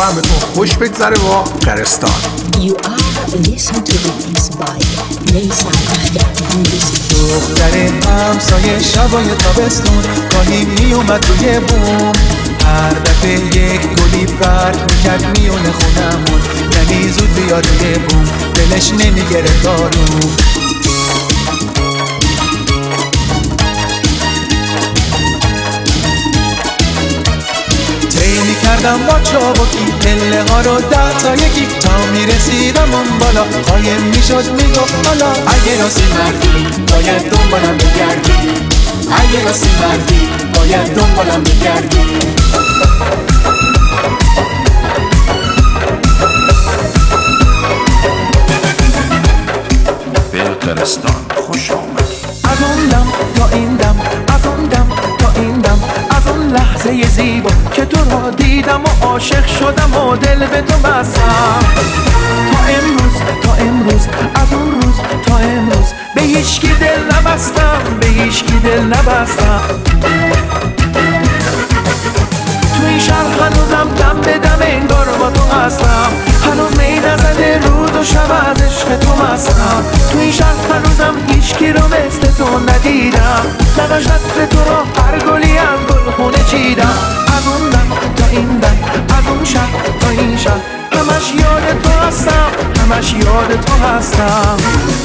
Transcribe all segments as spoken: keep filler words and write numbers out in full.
امیدوارم بهتون خوش بگذره با آخگرستان. You are listening to this by نیسان اخگرمیوزیک. دختر همسایه شبای تابستون گاهی می اومد روی بوم، هر دفعه یک گلی برد میکرد میونه خونمون، یعنی زود بیاد روی بوم دلش نمیگره دارون. طی میکردم با چابکی پله ها رو ده تا یکی تا میرسیدم اون بالا، قایم میشد میگفت حالا اگه راستی مردی باید دنبالم بگردی، اگه راستی مردی باید دنبالم بگردی. بلقرستان خوش آمد. از اون دم تا این دم، از اون دم تا این دم، از اون لحظه زیبا که تو را دیدم و عاشق شدم و دل به تو بستم. تا امروز تا امروز از اون روز تا امروز به هیچکی دل نبستم، به هیچکی دل نبستم. تو این شهر هنوزم دم به دم انگار با تو هستم، هنوز می نزده روز و شب از عشق تو مستم. تو این شهر هنوزم هیچکی رو مثل تو ندیدم، لبش عطر تو را هر گلی هم گل خونه چیدم. از اون دم تا این دم، از اون شهر تا این شهر، همش یاد تو هستم، همش یاد تو هستم.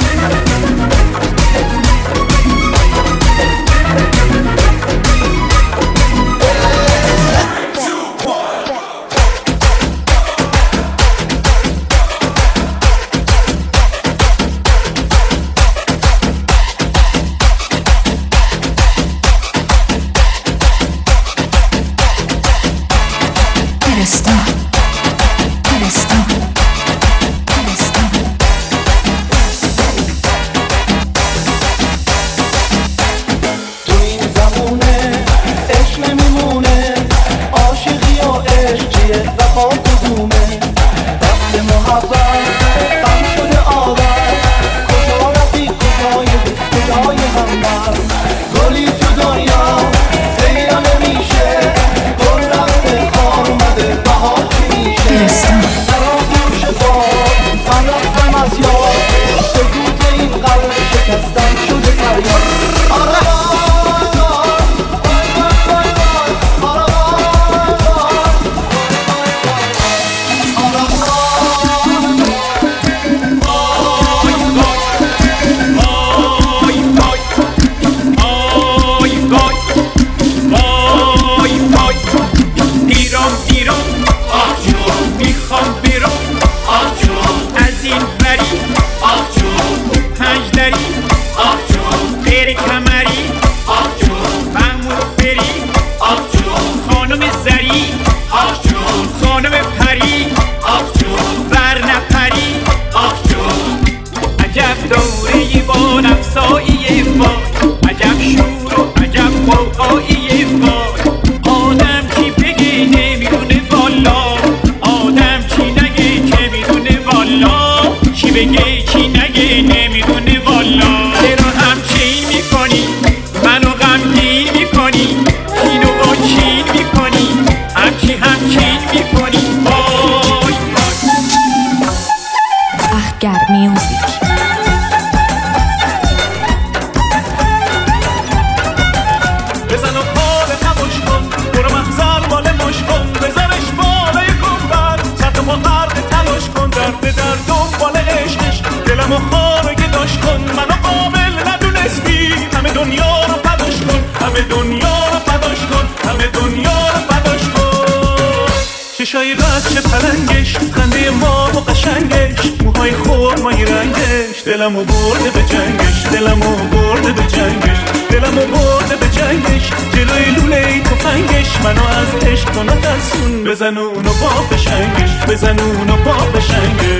چشای رد چه پلنگش، خنده ما و قشنگش، موهای خرمایی رنگش، دلمو برده به جنگش، دلمو برده به جنگش، دلمو برده به جنگش، جلوی لوله تفنگش، منو از عشق تو نترسون، بزن اونو با بشنگش، بزن اونو با بشنگش.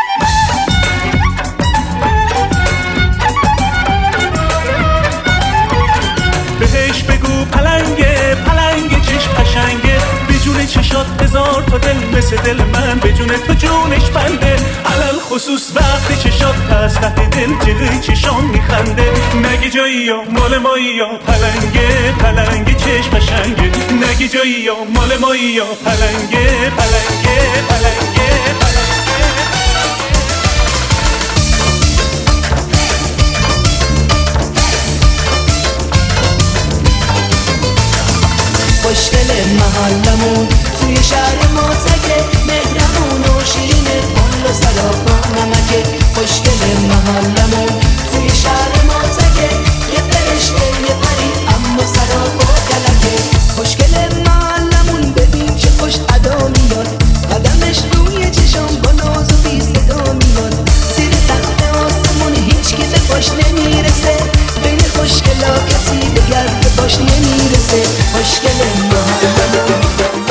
بهش بگو پلنگه پلنگه چشم قشنگه، بدون چشات هزار تا دل مثل دل من، بدون تو جونش بنده، علل خصوص وقت چشات از ته دل جلوی چشام میخنده. نگه جایی یا مال مایی یا پلنگه پلنگه چشم قشنگه، نگه بی جایی یا مال مایی یا پلنگه پلنگه پلنگه خوشگل محلمون توی شهر ما تکه مهربون و شیرینه کل و سراپا نمکه خوشگل محلمون توی شهر ما تکه یه فرشته یه پری اما سراپا کلکه خوشگل محلمون ببین چه خوش ادا میاد قدمش روی چشم با ناز و بی صدا میاد زیر سقف آسمون هیچ کی به پاش نمیرسه بین خوشگلا کسی به گرد پاش نمیرسه خوشگل محلمون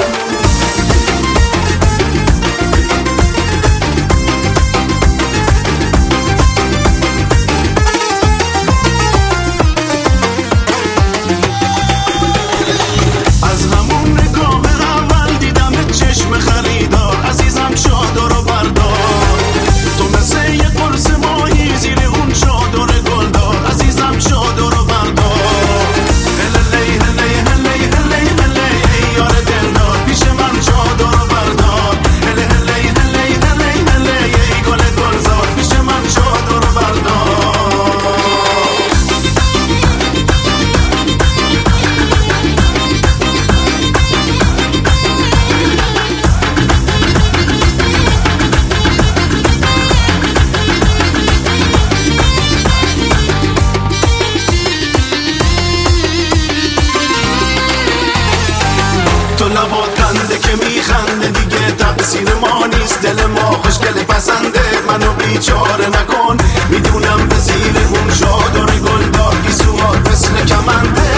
بیچاره نکن میدونم به زیر اون شادر گلدار گیسوات مثل کمنده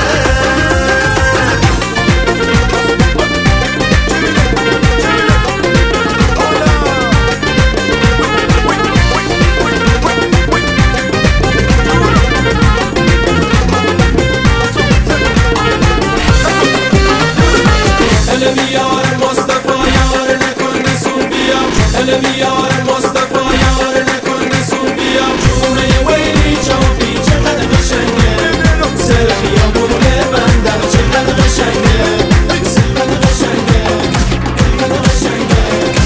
الهی یار مصطفی یار نکن نسون بیام الهی یار مصطفی یار نکن نسون بیام جونه ویلی چاپی چقدر قشنگه سرخی یا برونه بندر چقدر قشنگه چقدر قشنگه چقدر قشنگه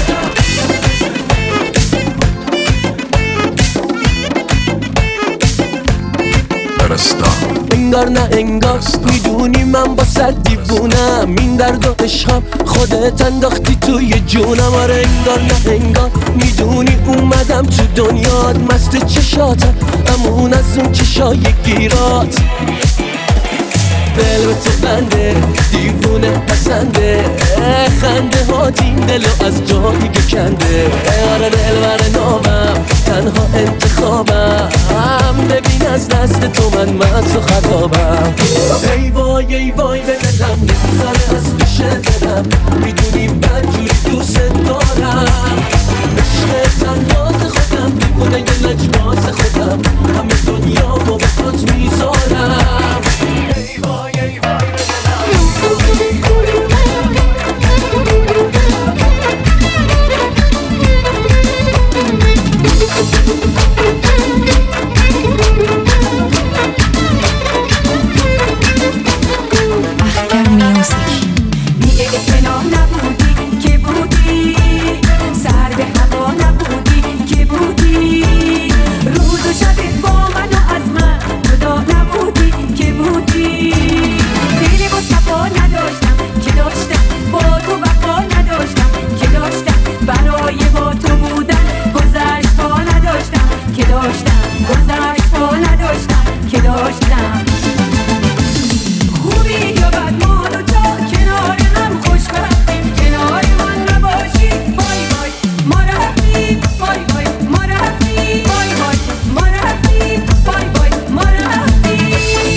پرستان انگار نه انگار میدونی من با صد دیوونم این درد و عشقم خودت انداختی توی جونم آره انگار نه انگار میدونی اومدم تو دنیات مست چشاتم امون از اون چشای گیرات دل به تو بنده دیوونه پسنده خنده ها دین دلو از جایی بکنده آره دل بر نامم تنها انتخابم ببین از دست تو من مست و خرابم ای وای ای وای به دلم نمیذاره از پیش دلم میدونی من جوری دوست دارم عشق تنهات خودم دیوونه یه لجباز خودم همه دنیا رو به خود میذارم ای وای ای وای اخگر میوزیک بی اعتنا نبودی که بودی سر به هوا نبودی که بودی روز و شبت با من و از من جدا نبودی که بودی دل با صفا نداشتم که داشتم با تو وفا نداشتم که داشتم برای با تو بودن گذشت ها نداشتم که داشتم گذشت ها نداشتم که داشتم خوبی یا بد ما دوتا کنار هم خوشبختیم کنار من نباشی بای بای ما رفتیم بای بای ما رفتیم بای بای ما رفتیم بای بای ما رفتیم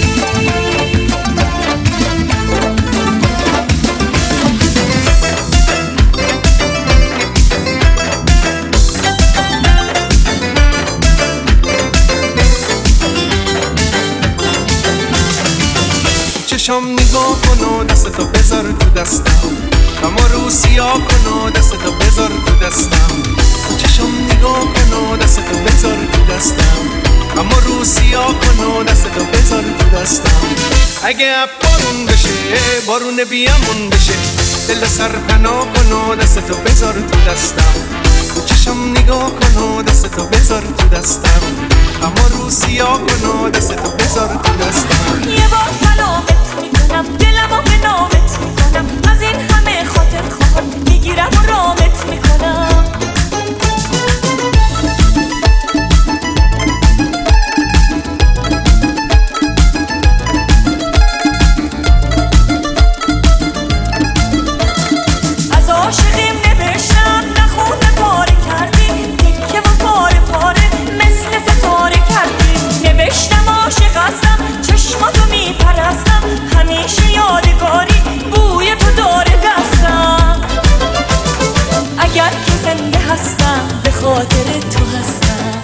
چشم نگاه کن و دستتو بذار تو دستم اما رو سیاه کن و دستتو بذار تو دستم چشم نگاه کن و دستتو بذار تو دستم اما رو سیاه کن و دستتو بذار تو دستم اگه بارون بشه بارون بیامون بشه دل سرپناه کن و دستتو بذار تو دستم چشم نگاه کن و دستتو بذار تو دستم اما رو سیاه کن و دستتو بذار تو دستم یه بار سلامت میکنم دلمو به نامت میکنم از این همه خاطر خواهم میگیرم و رامت میکنم از عاشقیم نوشتم نخونه پاره کردیم تکه و پاره پاره مثل ستاره کردیم نوشتم عاشق هستم چشماتو میپرستم همیشه یادگاری بوی تو داره دستم اگر که زنده هستم به خاطر تو هستم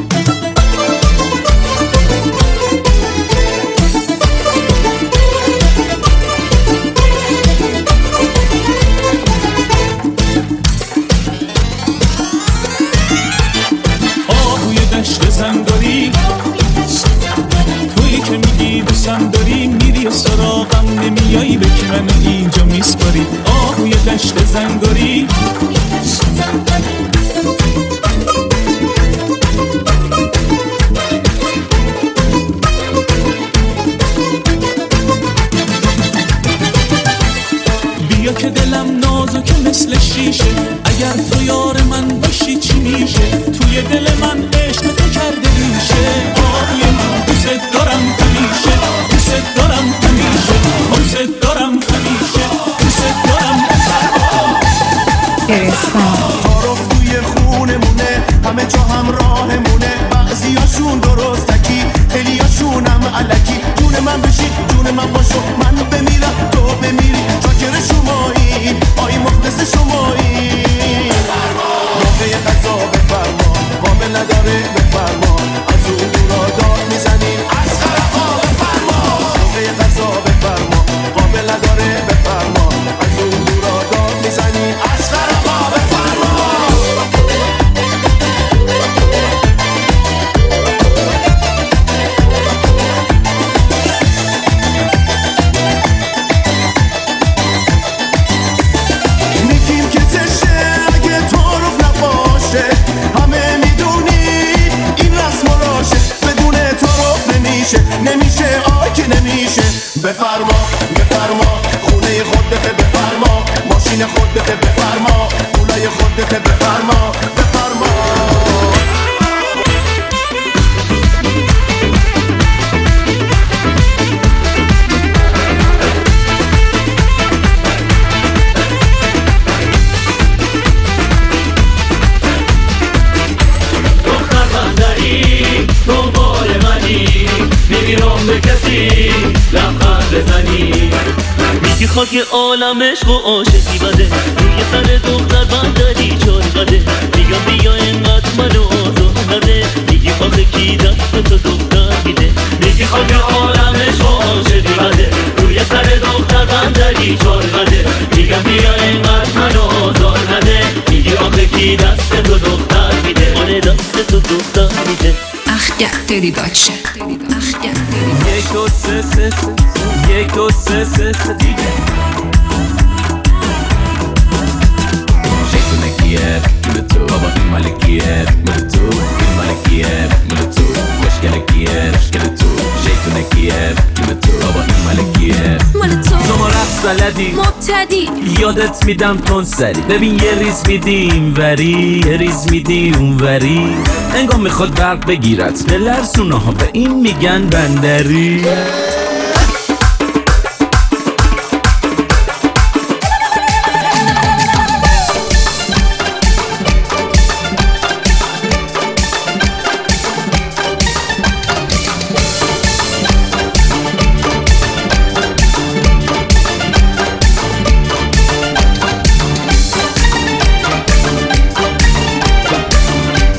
آهوی دشت زنگاری تویی که میگی دوستم داری میری و سراغم نمیایی به که منو اینجا میسپاری آهوی دشت زنگاری بیا که دلم نازکه مثل شیشه اگر تو یار من باشی چی میشه توی دل من عشق تو کرده میشه آهوی من دوست دارم همیشه دوست دارم همیشه دوست دارم همیشه دوست دارم تعارف توی خونمونه همه جا هم راهمونه بعضیاشون درستکی خیلیاشونم علکی جون من بشی جون من باشو من بمیرم تو بمیری شاکر شمایی آی مخلص شمایی موقع قضا بفرما قابل نداره بفرما از اون دورا داد میزنی از خرقا بفرما موقع قضا بفرما قابل نداره بفرما از اون دورا داد میزنی از خرقا بفرما میگیم که تشه اگه تعارف نباشه همه میدونی این رسم و راشه بدون تعارف نمیشه نمیشه آی که نمیشه بفرما بفرما خونه خودت بفرما ماشین خودت بفرما پولای خودت بفرما بفرما دختر بندری دنبال منی نمیرم به کسی لبخند بزنی میگی خاک عالم عشق و عاشقی بده روی سر دختر بندری چار قده میگم بیا اینقدر منو آزار نده میگی آخه کی دست تو دختر میده میگی خاک عالم عشق و عاشقی بده روی سر دختر بندری چار قده میگم بیا اینقدر منو آزار نده میگی آخه کی دست تو دختر میده آره دست تو دختر میده Ach ja, Teddy Deutsche. Ach ja, Teddy یک دو سه سه سه یک دو سه سه سه دیگه شیطونه کیه مال تو بابا این مال کیه مال تو این مال کیه مال تو خوشگله کیه خوشگله تو شیطونه کیه مال تو بابا این مال کیه مال تو شما رقص بلدی مبتدی یادت میدم تون سری ببین یه ریز میدی این وری یه ریز میدی اون وری انگار میخواد برق بگیرت به لرزونه ها به این میگن بندری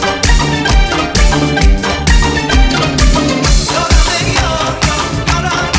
یارم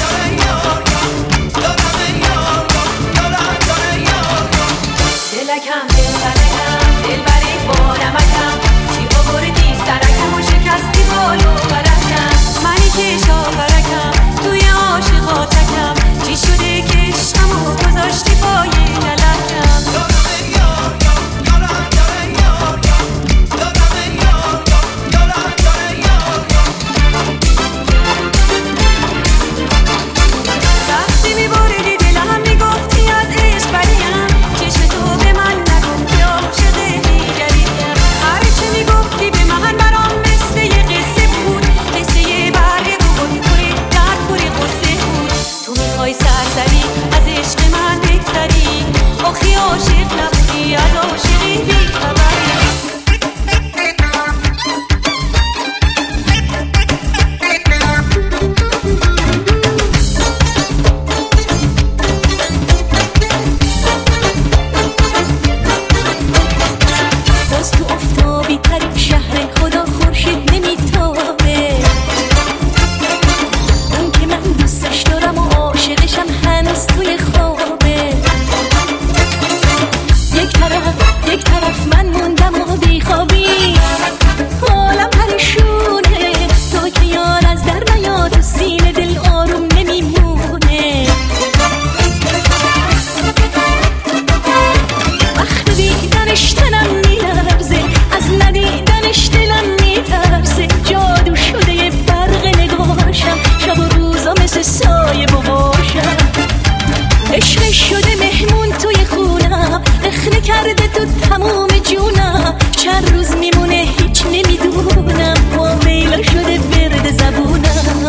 عشق شده مهمون توی خونم، رخنه کرده تو تموم جونم. چند روز میمونه هیچ نمیدونم، با میلا شده برد زبونم.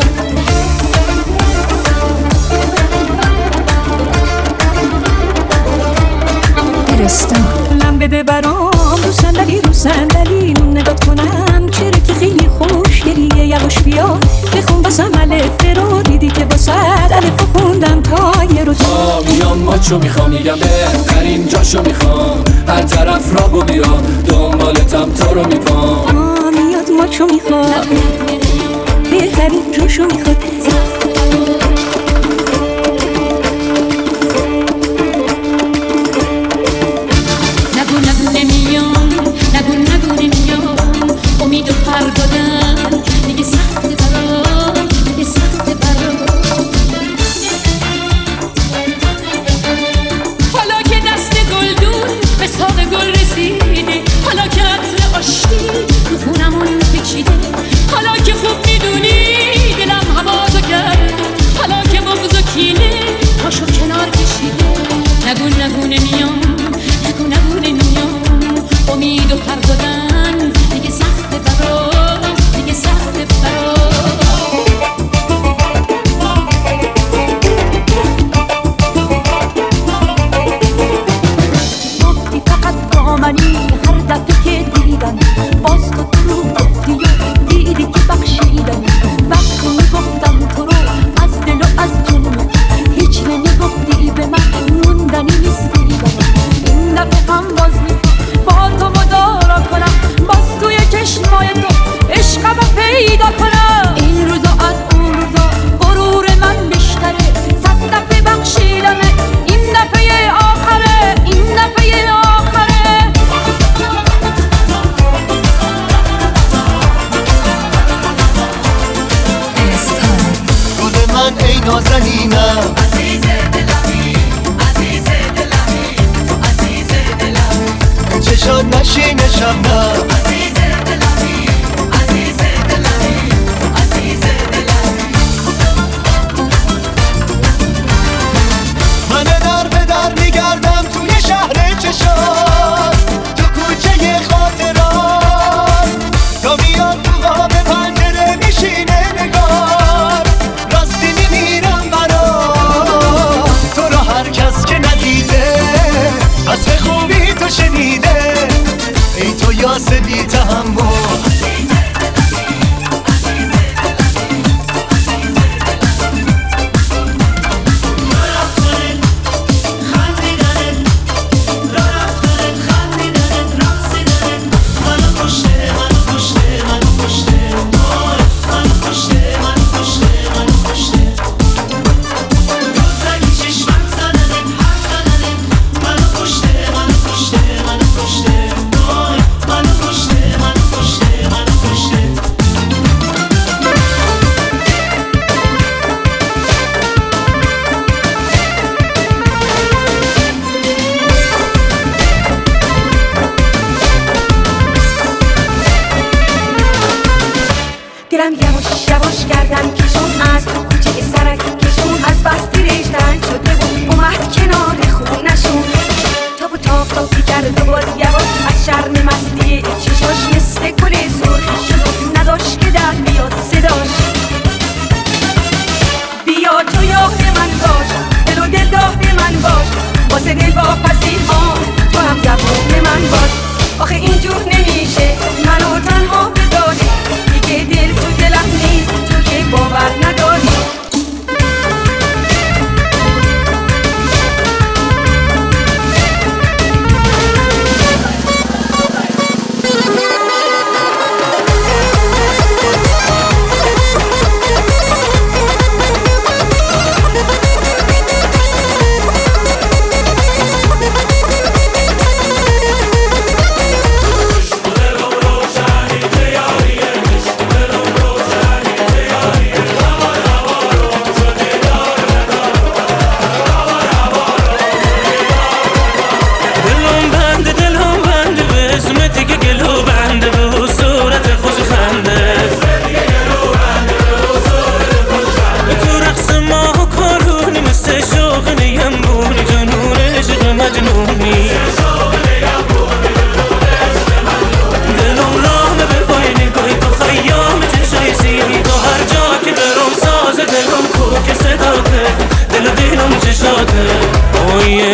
لم بده برام رو صندلی رو صندلی نگات کنم، چرا که خیلی خوشگلیه. یواش بیا بخون واسم الف رو، دیدی که واسه الف خوندم تا یه رو. تا میام ماچو میخوام، میگم بهترین جاشو میخوام، هر طرف را و بیا دنبالتم تا رو میپام. میاد ماچو میخوام، بهترین جاشو میخواد. نگو نگو نمیام، امید و پر دادن دیگه سخته برام، دیگه سخته برام. حالا که دست گلدون به ساق گل رسیده، حالا که عطر آشتی رو خونمون پیچیده، حالا که خوب میدونی دلم هوازو کرده، حالا که بغض و کینه پاشو کنار کشیده. نگو نگو نمیام، نگو نگو نمیام، امید و پر دادن دیگه سخته برام، دیگه سخته برام. گفتی فقط با منی هر دفعه که دیدم، باز تو تو گفتی و دیدی که بخشیدم. وقتی میگفتم تو رو از دل و از جون، هیچ نمیگفتی به من موندنی نیستی. این دفعه هم باز با تو مدارا کنم، باز توی چشمای تو عشقمو پیدا کنم. این روزا از اون روزا غرور من بیشتره، صد دفعه بخشیدمه، این دفعه آخره، این دفعه آخره. گل من ای نازنینم، عزیز دلمی، عزیز دلمی، تو عزیز دلمی. چشات نشین شبنم، عزیز دلمی، عزیز دلمی، تو عزیز دلمی. من در به در میگردم توی شهر چشات، تو کوچه خاطرات، تا میاد تو قاب پنجره میشینه نگار. راستی میمیرم برات، تو رو هر کس که ندیده از خوبی تو شنیده. ای تو یاس بی تحمل، دلم یواش یواش گردن کشون، از تو کوچه سرک کشون، از بستی ریشتن شده بود اومد کنار خونشون. تاب و تاب تابی کرد و باز یواش از شرم مستی چشاش مثل گل سرخی شد و نداشت که در بیاد صداش. بیا تو یاد من باش، دل و دل داد من باش، واسه دل با پسی ها تو هم زبون من باش. آخه اینجور نمیشه منو تنها بذاری، دیگه دل تو دلم نیست، تو که باور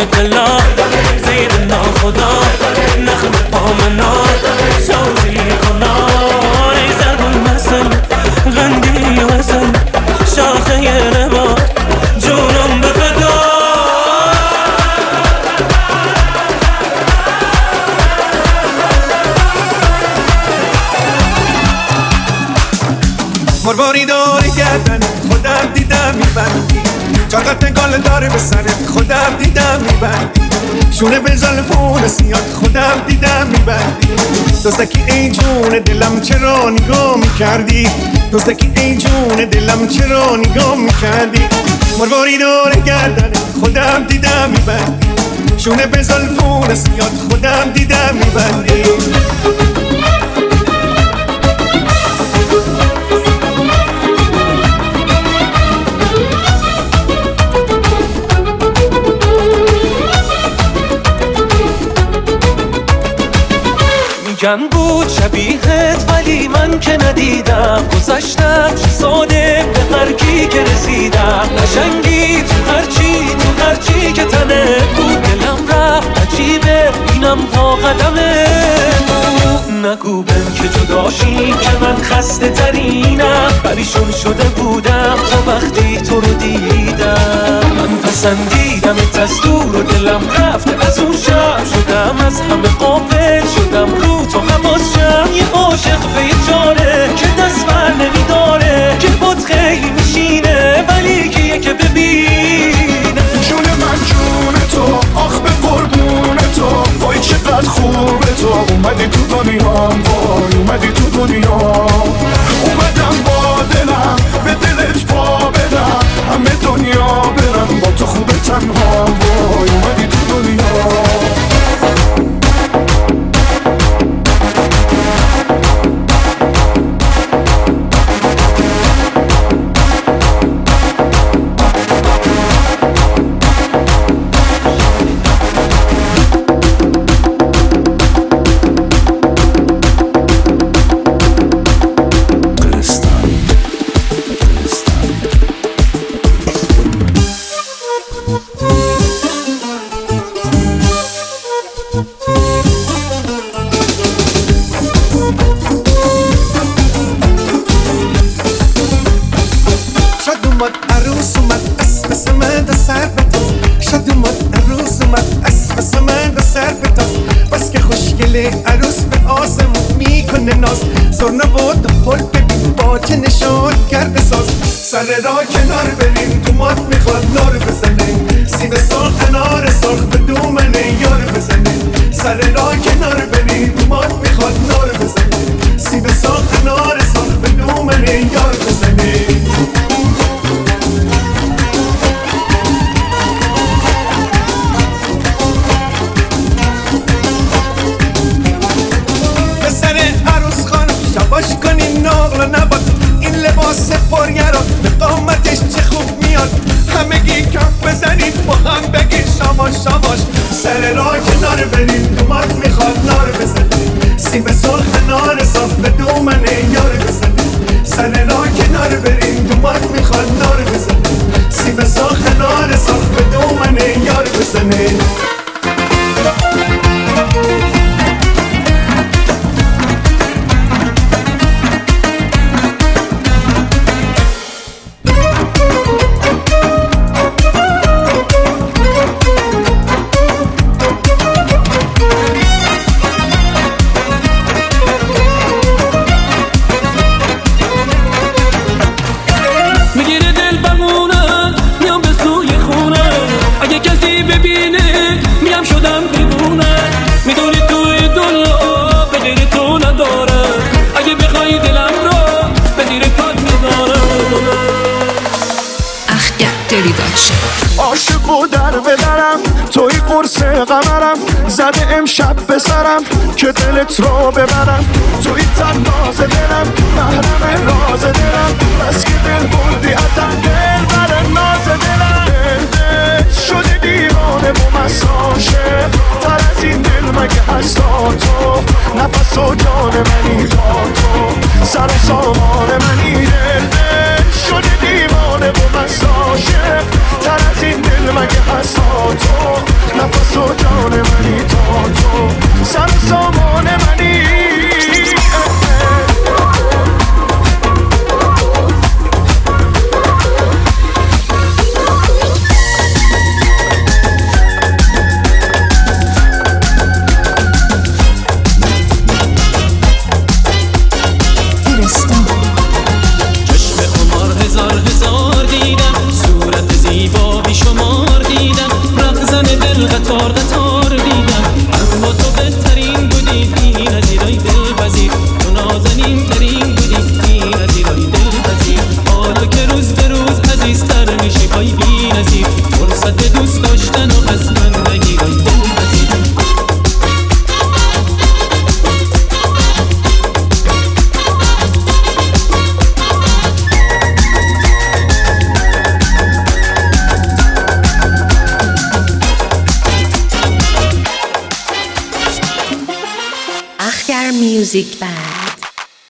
دلا زیر ناخدا نخم پامنا سازی کنار ای زرگون مثل غندی و حسن شاخه نبا جونم به فدا مرواری داره گردن خودم دیدم میبندی چاقت گل داره به سرت خودم دیدم میبندی شونه به زلفون سیاد خودم دیدم میبندی دوستکی ای جون دلم چرا نگاه میکردی دوستکی ای جون دلم چرا نگاه میکردی مرواری داره گردن خودم دیدم میبندی شونه به زلفون سیاد خودم دیدم میبندی میگن بود شبیهت ولی من که ندیدم گذشتم ساده به مرگی که رسیدم قشنگی تو هرچی تو هرچی که تنه بود دلم رفت عجیبه اینم تا قدمه نگو بهم که جداشی که من خسته ترینم پریشون شده بودم تا وقتی تو رو دیدم من پسندیدم از دور و دلم رفت از اون شب شدم از همه قابل شدم رو تو حواسم یه عاشق به یه جاره که دست بر نمیداره که بود خیلی میشینه ولی کیه که ببینه جون من جون تو آخ به قربون تو وای چقدر خوبه تو اومدی تو دنیام وای اومدی تو دنیا اومدم با دلم به دلت پا بدم همه دنیا برم با تو خوبه تنها وای اومدی تو دنیا عروس به آسمون میکنه ناز زور نبود خود ببین با چه نشان کرده ساز سر را کنار بریم تو مات میخواد نار بزنه سیب سرخ انار سرخ به دومنه یار بزنه سر را کنار بریم تو مات میخواد نار بزنه سیب سرخ انار سرخ به دومنه یار بزنه باش کنین ناغلا نباد این لباس پرگرا به قامتش چه خوب میاد همگی کف بزنید با هم بگید شاباش شاباش سر راه کنار برید دومات میخواد نار بزنید سیب سرخ نار صاف به دومنه یار بزنید سر راه کنار برید دومات میخواد نار بزنید سیب سرخ نار صاف به دومنه یار بزنید عاشق و در بدرم توی قرص قمرم زده امشب به سرم که دلت رو ببرم توی تناز دلم محرم راز دلم بس که دل بردی اتن دل بر ناز دلم دل شده دیوانه و مساشه تر از این دل مگه هستا تو نفس و جان منی تا تو سر و سامان منی دل دل شده دیوانه و مساشه تر از این دل مگه هستا تو قطار دیدم اما تو بهترین بودی بی نظیرای دلپذیر تو نازنین ترین بودی بی نظیرای دلپذیر حالا که روز به روز عزیزتر میشی پای بی نظیر فرصت دوست داشتن و از من نگیرای دلپذیر Akhtar Music Band.